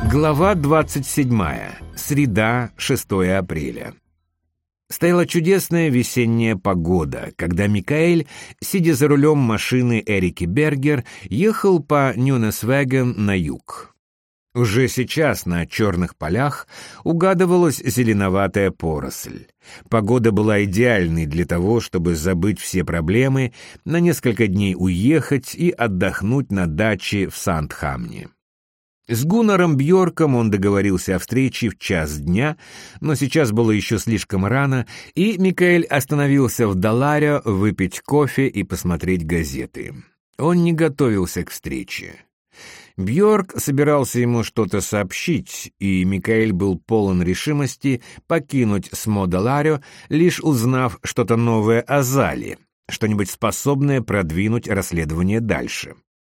Глава 27. Среда, 6 апреля. Стояла чудесная весенняя погода, когда Микаэль, сидя за рулем машины Эрики Бергер, ехал по Нюнесвеген на юг. Уже сейчас на черных полях угадывалась зеленоватая поросль. Погода была идеальной для того, чтобы забыть все проблемы, на несколько дней уехать и отдохнуть на даче в Сандхамне. С Гуннаром Бьорком он договорился о встрече в 1:00 дня, но сейчас было еще слишком рано, и Микаэль остановился в Даларе выпить кофе и посмотреть газеты. Он не готовился к встрече. Бьорк собирался ему что-то сообщить, и Микаэль был полон решимости покинуть Смодаларе, лишь узнав что-то новое о Зале, что-нибудь способное продвинуть расследование дальше.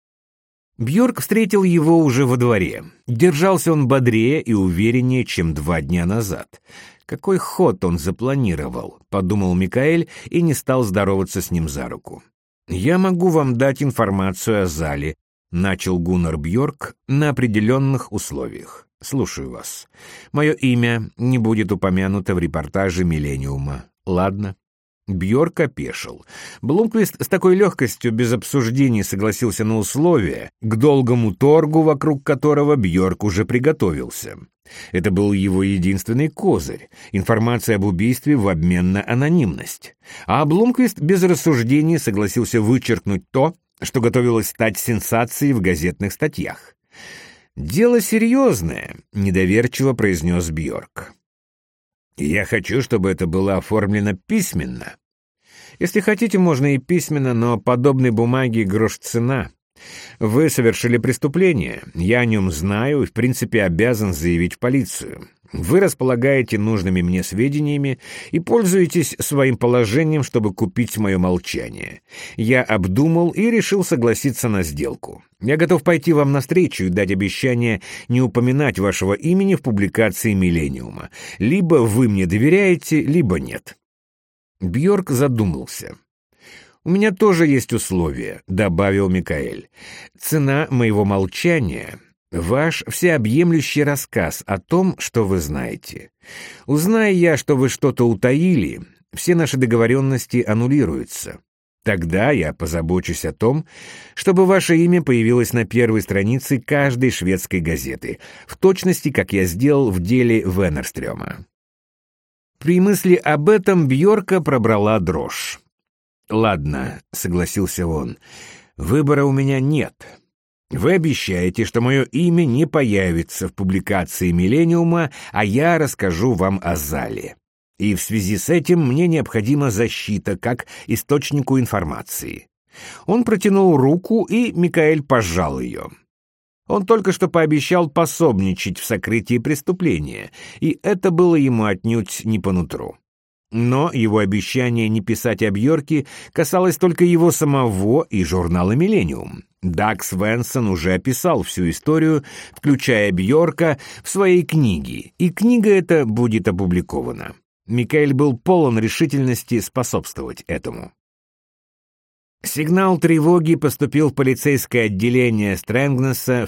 Бьорк встретил его уже во дворе. Держался он бодрее и увереннее, чем 2 дня назад. «Какой ход он запланировал?» — подумал Микаэль и не стал здороваться с ним за руку. «Я могу вам дать информацию о Зале», — начал Гуннар Бьорк на определенных условиях. «Слушаю вас. Мое имя не будет упомянуто в репортаже «Миллениума». Ладно?» Бьорк опешил. Блумквист с такой легкостью, без обсуждений, согласился на условия, к долгому торгу, вокруг которого Бьорк уже приготовился. Это был его единственный козырь — информация об убийстве в обмен на анонимность. А Блумквист без рассуждений согласился вычеркнуть то, что готовилось стать сенсацией в газетных статьях. «Дело серьезное», — недоверчиво произнес Бьорк. «Я хочу, чтобы это было оформлено письменно. Если хотите, можно и письменно, но подобной бумаге грош цена. Вы совершили преступление, я о нем знаю и, в принципе, обязан заявить в полицию. Вы располагаете нужными мне сведениями и пользуетесь своим положением, чтобы купить мое молчание. Я обдумал и решил согласиться на сделку. Я готов пойти вам навстречу и дать обещание не упоминать вашего имени в публикации «Миллениума». Либо вы мне доверяете, либо нет». Бьорк задумался. «У меня тоже есть условия», — добавил Микаэль. «Цена моего молчания — ваш всеобъемлющий рассказ о том, что вы знаете. Узнаю я, что вы что-то утаили, все наши договоренности аннулируются. Тогда я позабочусь о том, чтобы ваше имя появилось на первой странице каждой шведской газеты, в точности, как я сделал в деле Венерстрёма». При мысли об этом Бьорка пробрала дрожь. «Ладно», — согласился он, — «выбора у меня нет. Вы обещаете, что мое имя не появится в публикации «Миллениума», а я расскажу вам о Зале. И в связи с этим мне необходима защита как источнику информации». Он протянул руку, и Микаэль пожал ее. Он только что пообещал пособничать в сокрытии преступления, и это было ему отнюдь не по нутру. Но его обещание не писать о Бьорке касалось только его самого и журнала «Миллениум». Даг Свенсон уже описал всю историю, включая Бьорка, в своей книге, и книга эта будет опубликована. Микаэль был полон решительности способствовать этому. Сигнал тревоги поступил в полицейское отделение Стрэнгнесса в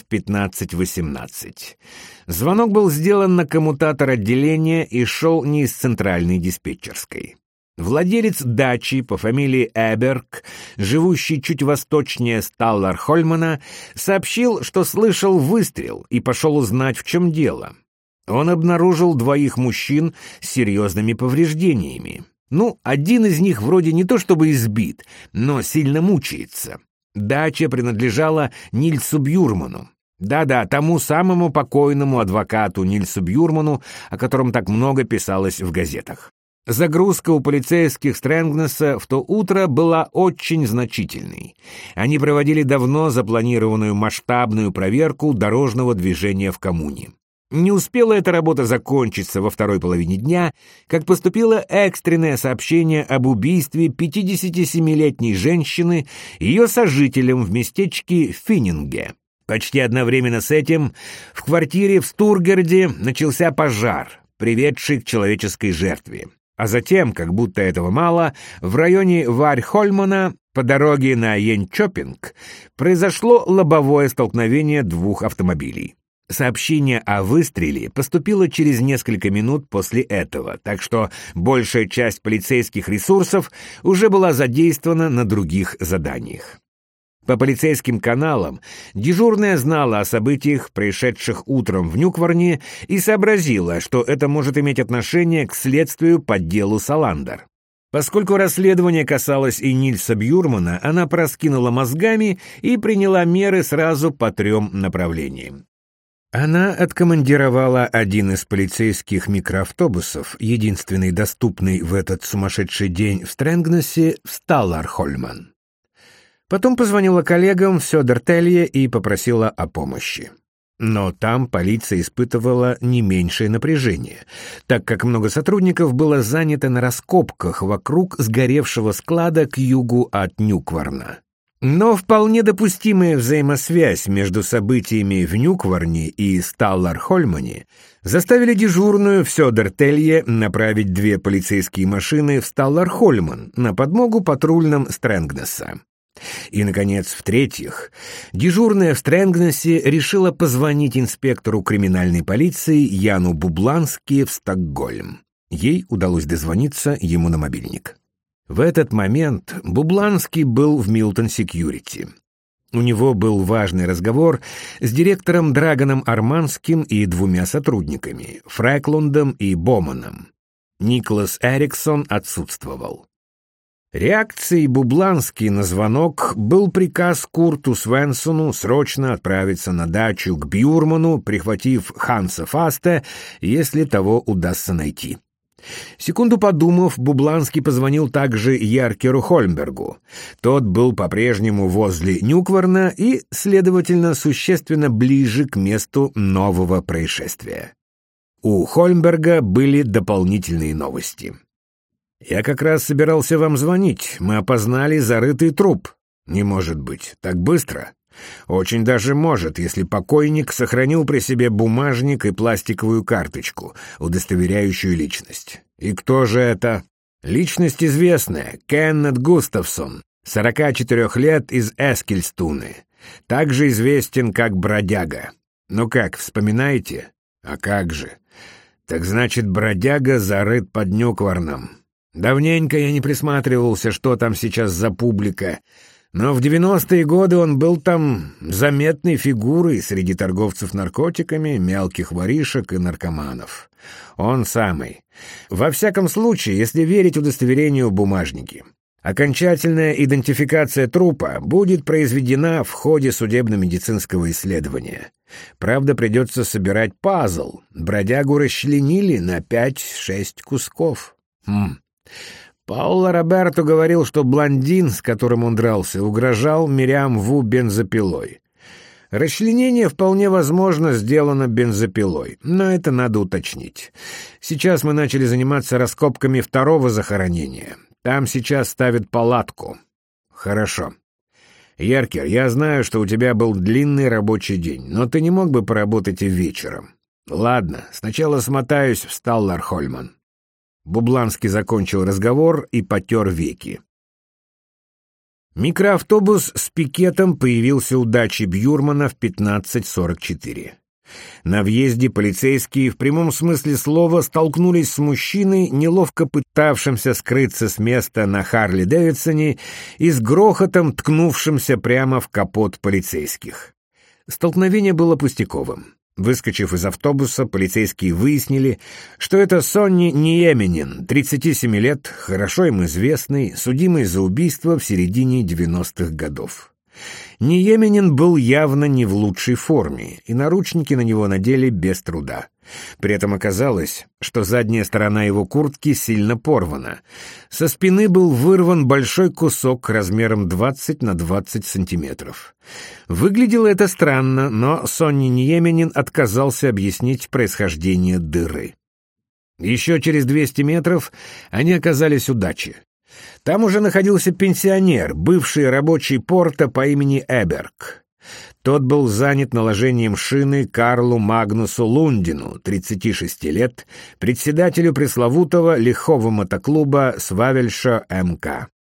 15:18. Звонок был сделан на коммутатор отделения и шел не из центральной диспетчерской. Владелец дачи по фамилии Эберг, живущий чуть восточнее Сталлар-Хольмана, сообщил, что слышал выстрел и пошел узнать, в чем дело. Он обнаружил 2 мужчин с серьезными повреждениями. Один из них вроде не то чтобы избит, но сильно мучается. Дача принадлежала Нильсу Бьюрману. Да-да, тому самому покойному адвокату Нильсу Бьюрману, о котором так много писалось в газетах. Загрузка у полицейских Стрэнгнесса в то утро была очень значительной. Они проводили давно запланированную масштабную проверку дорожного движения в коммуне. Не успела эта работа закончиться во второй половине дня, как поступило экстренное сообщение об убийстве 57-летней женщины и ее сожителем в местечке Финнинге. Почти одновременно с этим в квартире в Стургарде начался пожар, приведший к человеческой жертве. А затем, как будто этого мало, в районе Варьхольмана по дороге на Йенчопинг произошло лобовое столкновение 2 автомобилей. Сообщение о выстреле поступило через несколько минут после этого, так что большая часть полицейских ресурсов уже была задействована на других заданиях. По полицейским каналам дежурная знала о событиях, происшедших утром в Нюкварне, и сообразила, что это может иметь отношение к следствию по делу Саландер. Поскольку расследование касалось и Нильса Бьюрмана, она проскинула мозгами и приняла меры сразу по 3 направлениям. Она откомандировала один из полицейских микроавтобусов, единственный доступный в этот сумасшедший день в Стрэнгнессе, в Сталлархольман. Потом позвонила коллегам в Södertälje и попросила о помощи. Но там полиция испытывала не меньшее напряжение, так как много сотрудников было занято на раскопках вокруг сгоревшего склада к югу от Нюкварна. Но вполне допустимая взаимосвязь между событиями в Нюкварне и Сталлархольмане заставили дежурную в Södertälje направить 2 полицейские машины в Сталлархольман на подмогу патрульным Стрэнгнесса. И, наконец, в-третьих, дежурная в Стрэнгнессе решила позвонить инспектору криминальной полиции Яну Бублански в Стокгольм. Ей удалось дозвониться ему на мобильник. В этот момент Бубланский был в Милтон Секьюрити. У него был важный разговор с директором Драгоном Арманским и 2 сотрудниками, Фрэклундом и Боманом. Николас Эриксон отсутствовал. Реакцией Бублански на звонок был приказ Курту Свенсону срочно отправиться на дачу к Бьюрману, прихватив Ханса Фаста, если того удастся найти. Секунду подумав, Бубланский позвонил также Яркеру Хольмбергу. Тот был по-прежнему возле Нюкварна и, следовательно, существенно ближе к месту нового происшествия. У Хольмберга были дополнительные новости. «Я как раз собирался вам звонить. Мы опознали зарытый труп». «Не может быть. Так быстро?» «Очень даже может, если покойник сохранил при себе бумажник и пластиковую карточку, удостоверяющую личность». «И кто же это?» «Личность известная. Кеннет Густавсон, 44 лет, из Эскильстуны. Также известен как бродяга. Ну как, вспоминаете?» «А как же?» «Так значит, бродяга зарыт под Нюкварном. Давненько я не присматривался, что там сейчас за публика, но в 90-е годы он был там заметной фигурой среди торговцев наркотиками, мелких воришек и наркоманов. Он самый. Во всяком случае, если верить удостоверению в бумажнике. Окончательная идентификация трупа будет произведена в ходе судебно-медицинского исследования. Правда, придется собирать пазл. Бродягу расчленили на 5-6 кусков. Паоло Роберто говорил, что блондин, с которым он дрался, угрожал Мириам Ву бензопилой. Расчленение вполне возможно сделано бензопилой, но это надо уточнить. Сейчас мы начали заниматься раскопками 2-го захоронения. Там сейчас ставят палатку. Хорошо. Яркер, я знаю, что у тебя был длинный рабочий день, но ты не мог бы поработать и вечером? Ладно, сначала смотаюсь в Сталлархольман. Бубланский закончил разговор и потер веки. Микроавтобус с пикетом появился у дачи Бьюрмана в 15:44. На въезде полицейские в прямом смысле слова столкнулись с мужчиной, неловко пытавшимся скрыться с места на Харли-Дэвидсоне и с грохотом ткнувшимся прямо в капот полицейских. Столкновение было пустяковым. Выскочив из автобуса, полицейские выяснили, что это Сонни Ниеменин, 37 лет, хорошо им известный, судимый за убийство в середине 90-х годов. Ниеменин был явно не в лучшей форме, и наручники на него надели без труда. При этом оказалось, что задняя сторона его куртки сильно порвана. Со спины был вырван большой кусок размером 20 на 20 сантиметров. Выглядело это странно, но Сонни Ниеменин отказался объяснить происхождение дыры. Еще через 200 метров они оказались у дачи. Там уже находился пенсионер, бывший рабочий порта по имени Эберг. Тот был занят наложением шины Карлу Магнусу Лундину, 36 лет, председателю пресловутого лихого мотоклуба Свавельша МК.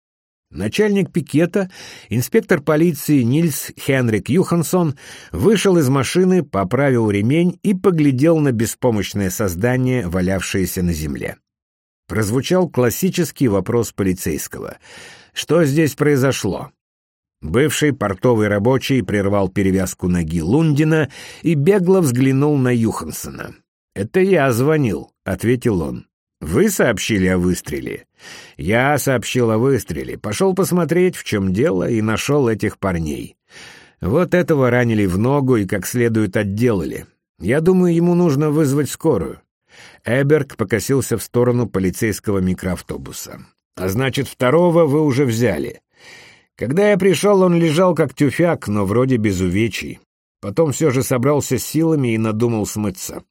Начальник пикета, инспектор полиции Нильс Хенрик Юхансон, вышел из машины, поправил ремень и поглядел на беспомощное создание, валявшееся на земле. Прозвучал классический вопрос полицейского: «Что здесь произошло?» Бывший портовый рабочий прервал перевязку ноги Лундина и бегло взглянул на Юхансона. «Это я звонил», — ответил он. «Вы сообщили о выстреле?» «Я сообщил о выстреле, пошел посмотреть, в чем дело, и нашел этих парней. Вот этого ранили в ногу и как следует отделали. Я думаю, ему нужно вызвать скорую». Эберг покосился в сторону полицейского микроавтобуса. «А значит, второго вы уже взяли. Когда я пришел, он лежал как тюфяк, но вроде без увечий. Потом все же собрался с силами и надумал смыться».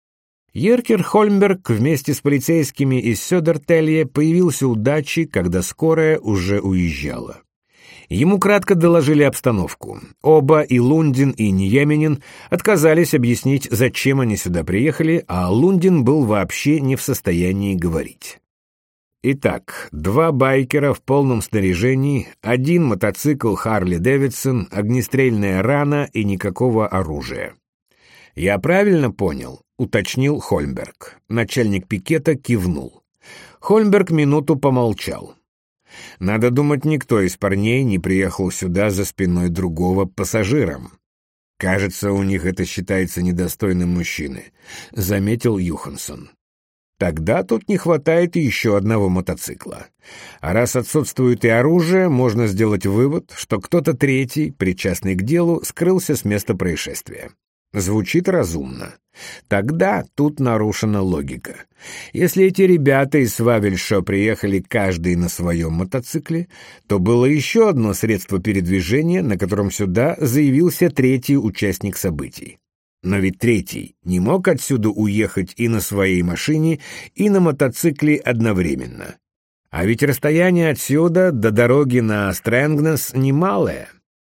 Йеркер Хольмберг вместе с полицейскими из Сёдертелье появился у дачи, когда скорая уже уезжала. Ему кратко доложили обстановку. Оба, и Лундин, и Ниеменин, отказались объяснить, зачем они сюда приехали, а Лундин был вообще не в состоянии говорить. Итак, 2 байкера в полном снаряжении, 1 мотоцикл Харли Дэвидсон, огнестрельная рана и никакого оружия. «Я правильно понял?» — уточнил Хольмберг. Начальник пикета кивнул. Хольмберг минуту помолчал. «Надо думать, никто из парней не приехал сюда за спиной другого пассажиром. Кажется, у них это считается недостойным мужчины», — заметил Юхансон. «Тогда тут не хватает еще одного мотоцикла. А раз отсутствует и оружие, можно сделать вывод, что кто-то третий, причастный к делу, скрылся с места происшествия. Звучит разумно. Тогда тут нарушена логика. Если эти ребята из Свавельшо приехали каждый на своем мотоцикле, то было еще одно средство передвижения, на котором сюда заявился третий участник событий. Но ведь третий не мог отсюда уехать и на своей машине, и на мотоцикле одновременно. А ведь расстояние отсюда до дороги на Стрэнгнес немалое.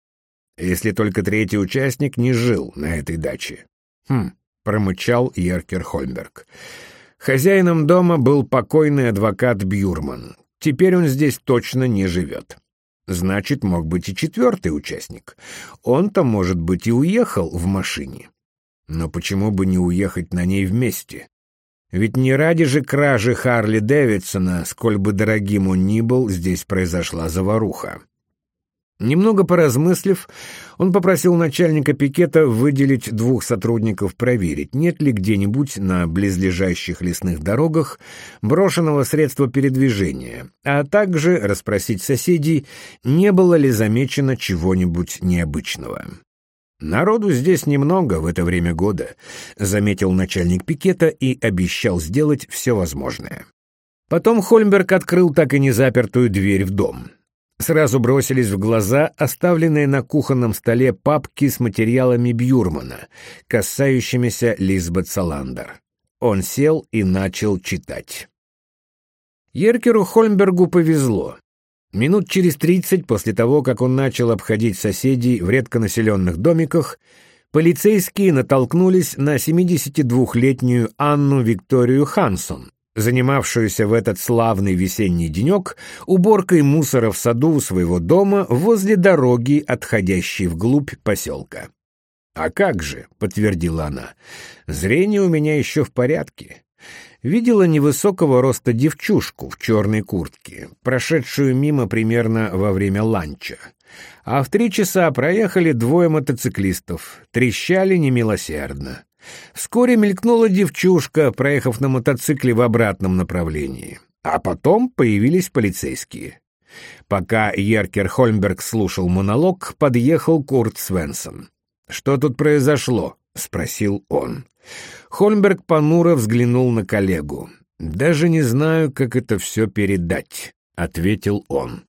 Если только третий участник не жил на этой даче. Промычал Йеркер Хольмберг. Хозяином дома был покойный адвокат Бьюрман. Теперь он здесь точно не живет. Значит, мог быть и четвертый участник. Он-то, может быть, и уехал в машине. Но почему бы не уехать на ней вместе? Ведь не ради же кражи Харли Дэвидсона, сколь бы дорогим он ни был, здесь произошла заваруха. Немного поразмыслив, он попросил начальника пикета выделить 2 сотрудников проверить, нет ли где-нибудь на близлежащих лесных дорогах брошенного средства передвижения, а также расспросить соседей, не было ли замечено чего-нибудь необычного. «Народу здесь немного в это время года», — заметил начальник пикета и обещал сделать все возможное. Потом Хольмберг открыл так и не запертую дверь в дом. Сразу бросились в глаза оставленные на кухонном столе папки с материалами Бьюрмана, касающимися Лизбет Саландер. Он сел и начал читать. Йеркеру Хольмбергу повезло. Минут через 30 после того, как он начал обходить соседей в редконаселенных домиках, полицейские натолкнулись на 72-летнюю Анну Викторию Хансон, занимавшуюся в этот славный весенний денек уборкой мусора в саду своего дома возле дороги, отходящей вглубь поселка. «А как же», — подтвердила она, — «зрение у меня еще в порядке». Видела невысокого роста девчушку в черной куртке, прошедшую мимо примерно во время ланча. А в 3 часа проехали 2 мотоциклистов, трещали немилосердно. Вскоре мелькнула девчушка, проехав на мотоцикле в обратном направлении. А потом появились полицейские. Пока Йеркер Хольмберг слушал монолог, подъехал Курт Свенсон. «Что тут произошло?» — спросил он. Хольмберг понуро взглянул на коллегу. «Даже не знаю, как это все передать», — ответил он.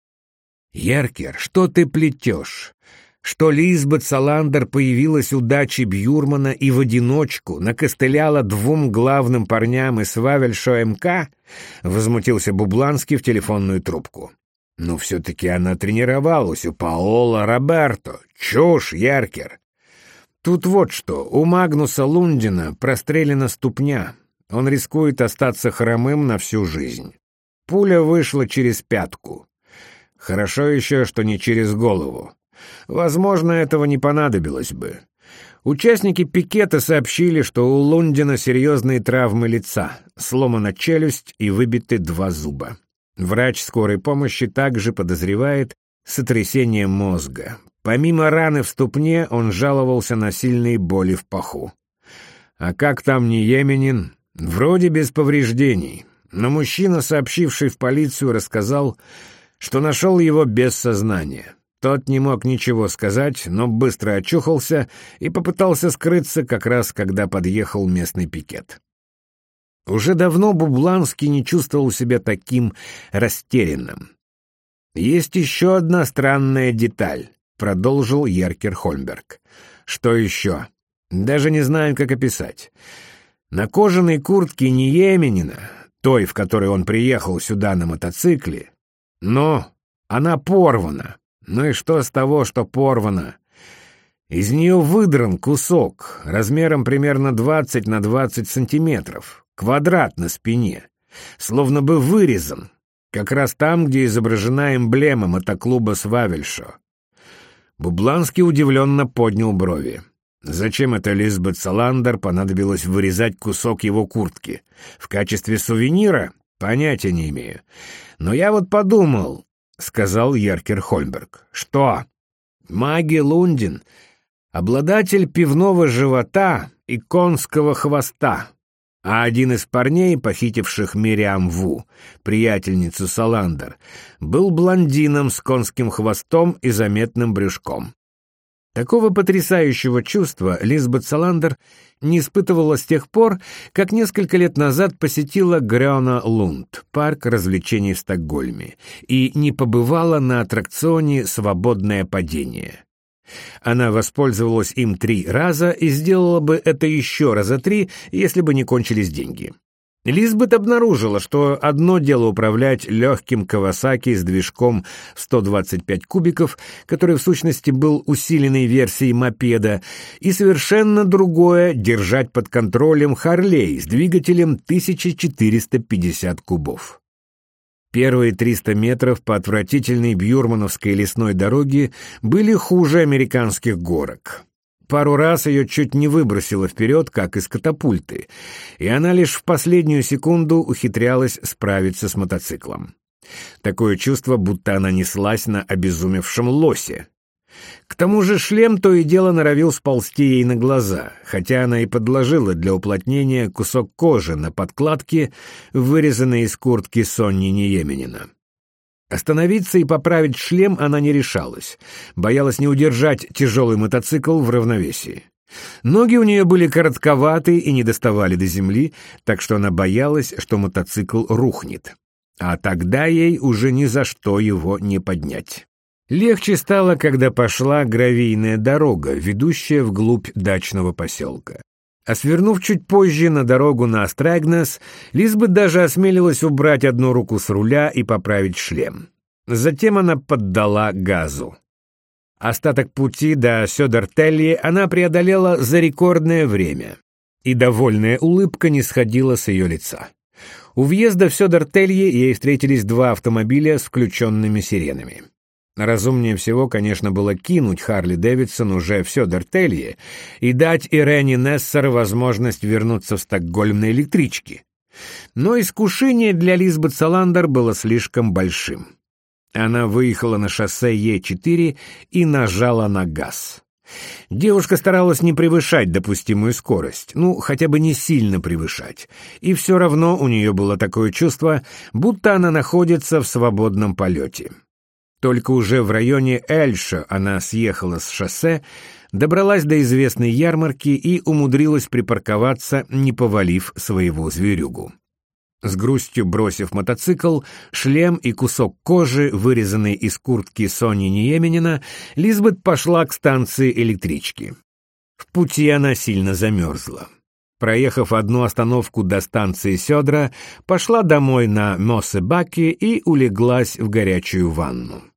«Йеркер, что ты плетешь? Что Лизбет Саландер появилась у дачи Бьюрмана и в одиночку накостыляла 2 главным парням из Свавельшо МК?» — возмутился Бубланский в телефонную трубку. «Но все-таки она тренировалась у Паоло Роберто. Чушь, Йеркер!» «Тут вот что, у Магнуса Лундина прострелена ступня. Он рискует остаться хромым на всю жизнь. Пуля вышла через пятку. Хорошо еще, что не через голову. Возможно, этого не понадобилось бы. Участники пикета сообщили, что у Лундина серьезные травмы лица, сломана челюсть и выбиты 2 зуба. Врач скорой помощи также подозревает сотрясение мозга. Помимо раны в ступне, он жаловался на сильные боли в паху. А как там Ниеменин? Вроде без повреждений. Но мужчина, сообщивший в полицию, рассказал, что нашел его без сознания. Тот не мог ничего сказать, но быстро очухался и попытался скрыться как раз, когда подъехал местный пикет. Уже давно Бубланский не чувствовал себя таким растерянным. «Есть еще одна странная деталь», — продолжил Еркер Хольмберг. «Что еще? Даже не знаю, как описать. На кожаной куртке Ниеменина, той, в которой он приехал сюда на мотоцикле, но она порвана. Ну и что с того, что порвана? Из нее выдран кусок, размером примерно 20 на 20 сантиметров, квадрат на спине, словно бы вырезан, как раз там, где изображена эмблема мотоклуба «Свавельшо». Бубланский удивленно поднял брови. Зачем это Лизбет Саландер понадобилось вырезать кусок его куртки? В качестве сувенира? Понятия не имею. Но я вот подумал, — сказал Еркер Хольмберг. «Что? Маги Лундин — обладатель пивного живота и конского хвоста, а один из парней, похитивших Мириам Ву, приятельницу Саландер, был блондином с конским хвостом и заметным брюшком». Такого потрясающего чувства Лизбет Саландер не испытывала с тех пор, как несколько лет назад посетила Грёна Лунд, парк развлечений в Стокгольме, и не побывала на аттракционе «Свободное падение». Она воспользовалась им 3 раза и сделала бы это еще раза 3, если бы не кончились деньги. Лизбет обнаружила, что одно дело управлять легким Кавасаки с движком в 125 кубиков, который в сущности был усиленной версией мопеда, и совершенно другое — держать под контролем Харлей с двигателем 1450 кубов. Первые 300 метров по отвратительной бьюрмановской лесной дороге были хуже американских горок. Пару раз ее чуть не выбросило вперед, как из катапульты, и она лишь в последнюю секунду ухитрялась справиться с мотоциклом. Такое чувство, будто она неслась на обезумевшем лосе. К тому же шлем то и дело норовил сползти ей на глаза, хотя она и подложила для уплотнения кусок кожи на подкладке, вырезанной из куртки Сонни Ниеменина. Остановиться и поправить шлем она не решалась, боялась не удержать тяжелый мотоцикл в равновесии. Ноги у нее были коротковаты и не доставали до земли, так что она боялась, что мотоцикл рухнет. А тогда ей уже ни за что его не поднять. Легче стало, когда пошла гравийная дорога, ведущая вглубь дачного поселка. А свернув чуть позже на дорогу на Астрагнес, Лизбет даже осмелилась убрать одну руку с руля и поправить шлем. Затем она поддала газу. Остаток пути до Сёдертелье она преодолела за рекордное время, и довольная улыбка не сходила с ее лица. У въезда в Сёдертелье ей встретились 2 автомобиля с включенными сиренами. Разумнее всего, конечно, было кинуть Харли Дэвидсон уже в Сёдертелье и дать Ирене Нессер возможность вернуться в Стокгольм на электричке. Но искушение для Лизбет Саландер было слишком большим. Она выехала на шоссе Е4 и нажала на газ. Девушка старалась не превышать допустимую скорость, хотя бы не сильно превышать, и все равно у нее было такое чувство, будто она находится в свободном полете. Только уже в районе Эльша она съехала с шоссе, добралась до известной ярмарки и умудрилась припарковаться, не повалив своего зверюгу. С грустью бросив мотоцикл, шлем и кусок кожи, вырезанный из куртки Сонни Ниеменина, Лизбет пошла к станции электрички. В пути она сильно замерзла. Проехав одну остановку до станции Сёдра, пошла домой на Моссебаке и улеглась в горячую ванну.